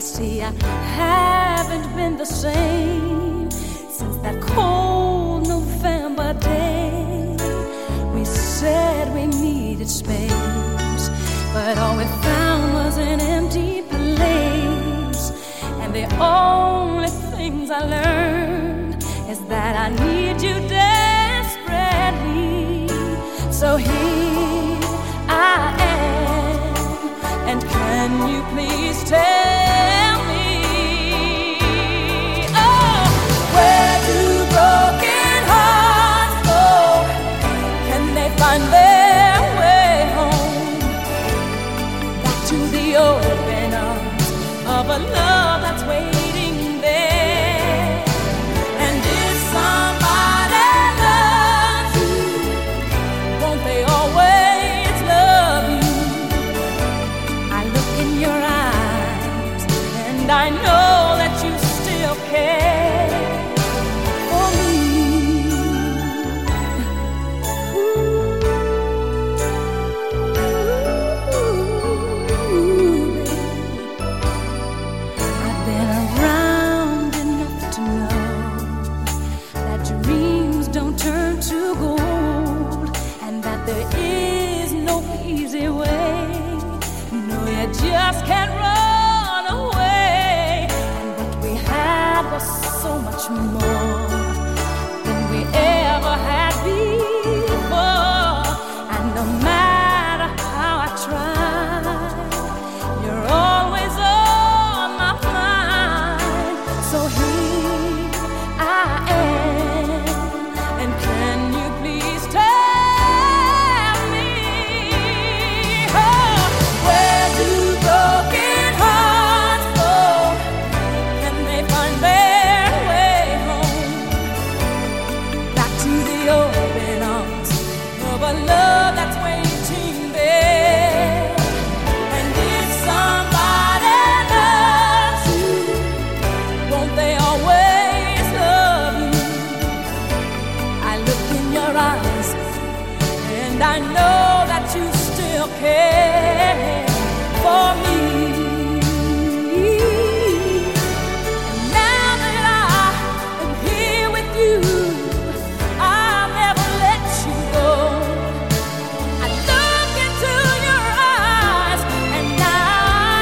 see, I haven't been the same since that cold November day. We said we needed space, but all we found was an empty place. And the only things I learned is that I need you desperately. So here I am, and can you please tell me, oh, where do broken hearts go? Can they find their way home? Back to the open arms of a love that's waiting there. And if somebody loves you, won't they always love you? I look in your eyes and I know that you still care for me. I've been around enough to know that dreams don't turn to gold, and that there is no easy way. No, you just can't run away. And what we had was so much more than we ever had before. And no matter how I try, you're always on my mind. So here I am, and can you please tell me, oh, where do broken hearts go? Can they find their way home? Back to the open arms of a love that's waiting there. And if somebody loves you, won't they always love you? I look in your eyes and I know that you still care for me. And now that I am here with you, I'll never let you go. I look into your eyes and now I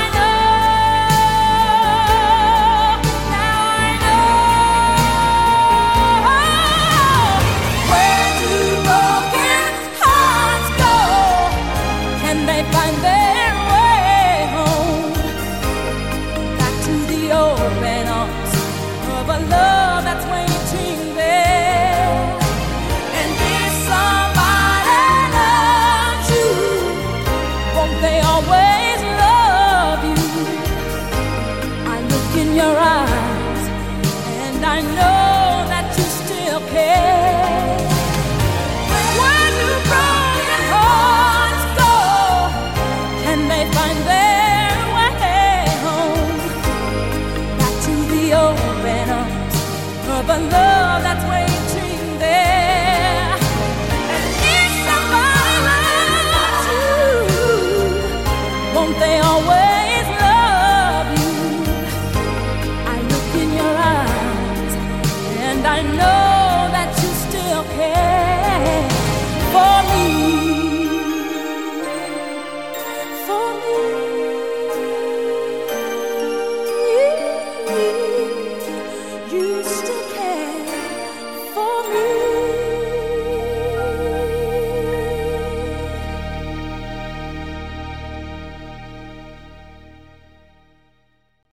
know. Where do broken hearts go? Can they find their way home? Back to the open arms of a love that's waiting there. And if somebody loves you, won't they always love you? I look in your eyes and I know that you still care. Where do broken hearts go? Can they find their way home? Back to the open arms of a love that's waiting there. And if somebody loves you, won't they always love you? I look in your eyes and I know that you still care for me.